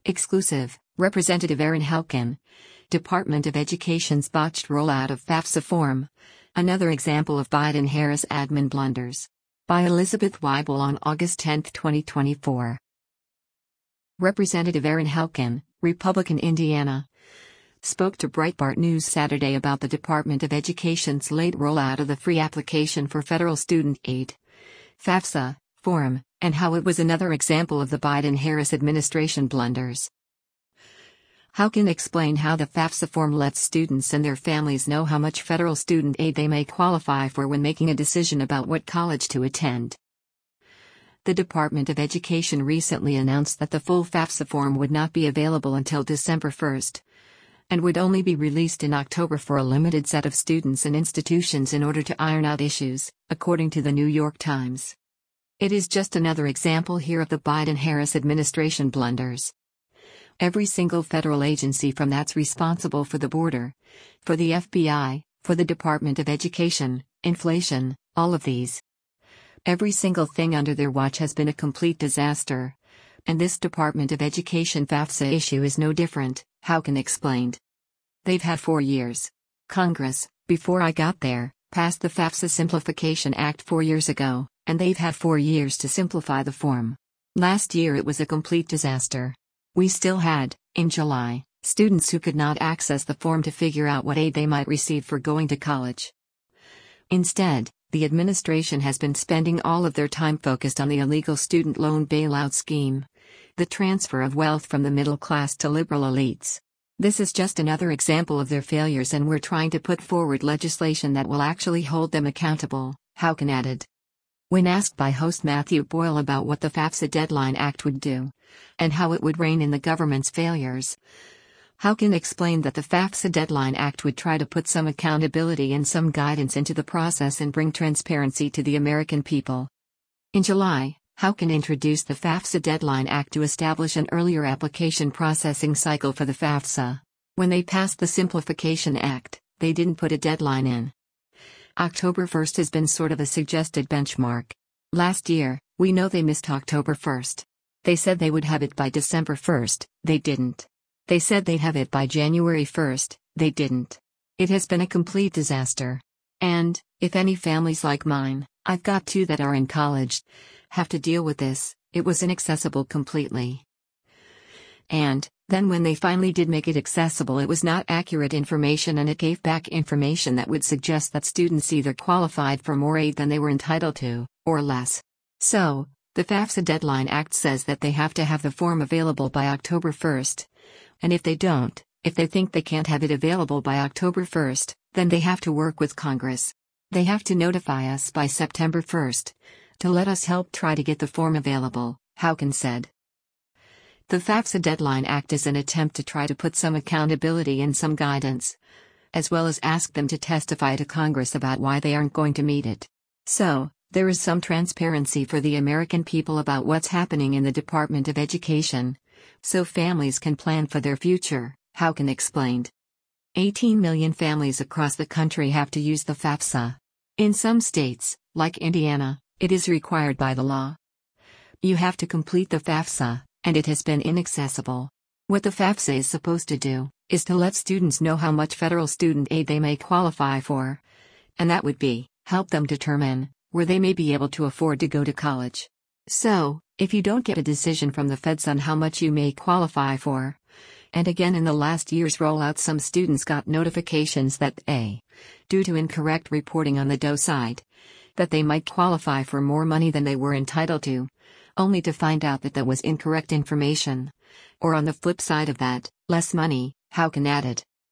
Exclusive, Representative Aaron Halkin. Department of Education's botched rollout of FAFSA form. Another example of Biden-Harris admin blunders. By Elizabeth Weibel on August 10, 2024. Representative Aaron Halkin, Republican Indiana, spoke to Breitbart News Saturday about the Department of Education's late rollout of the free application for federal student aid, FAFSA, form, and how it was another example of the Biden-Harris administration blunders. Halkin explained how the FAFSA form lets students and their families know how much federal student aid they may qualify for when making a decision about what college to attend. The Department of Education recently announced that the full FAFSA form would not be available until December 1, and would only be released in October for a limited set of students and institutions in order to iron out issues, according to the New York Times. It is just another example here of the Biden-Harris administration blunders. Every single federal agency from that's responsible for the border, for the FBI, for the Department of Education, inflation, all of these. Every single thing under their watch has been a complete disaster. And this Department of Education FAFSA issue is no different, Halkin explained. They've had 4 years. Congress, before I got there, passed the FAFSA Simplification Act 4 years ago, and they've had 4 years to simplify the form. Last year it was a complete disaster. We still had, in July, students who could not access the form to figure out what aid they might receive for going to college. Instead, the administration has been spending all of their time focused on the illegal student loan bailout scheme, the transfer of wealth from the middle class to liberal elites. This is just another example of their failures, and we're trying to put forward legislation that will actually hold them accountable, Halkin added. When asked by host Matthew Boyle about what the FAFSA Deadline Act would do, and how it would rein in the government's failures, Halkin explained that the FAFSA Deadline Act would try to put some accountability and some guidance into the process and bring transparency to the American people. In July, Halkin introduced the FAFSA Deadline Act to establish an earlier application processing cycle for the FAFSA. When they passed the Simplification Act, they didn't put a deadline in. October 1 has been sort of a suggested benchmark. Last year, we know they missed October 1. They said they would have it by December 1, they didn't. They said they'd have it by January 1, they didn't. It has been a complete disaster. And, if any families like mine, I've got 2 that are in college, have to deal with this, it was inaccessible completely. And, then when they finally did make it accessible, it was not accurate information, and it gave back information that would suggest that students either qualified for more aid than they were entitled to, or less. So, the FAFSA Deadline Act says that they have to have the form available by October 1. And if they don't, if they think they can't have it available by October 1, then they have to work with Congress. They have to notify us by September 1 to let us help try to get the form available, Halkin said. The FAFSA Deadline Act is an attempt to try to put some accountability and some guidance, as well as ask them to testify to Congress about why they aren't going to meet it. So, there is some transparency for the American people about what's happening in the Department of Education, so families can plan for their future, Halkin explained. 18 million families across the country have to use the FAFSA. In some states, like Indiana, it is required by the law. You have to complete the FAFSA, and it has been inaccessible. What the FAFSA is supposed to do, is to let students know how much federal student aid they may qualify for. And that would be, help them determine, where they may be able to afford to go to college. So, if you don't get a decision from the feds on how much you may qualify for, and again in the last year's rollout some students got notifications that due to incorrect reporting on the DOE side, that they might qualify for more money than they were entitled to, only to find out that that was incorrect information. Or on the flip side of that, less money, Halkin added.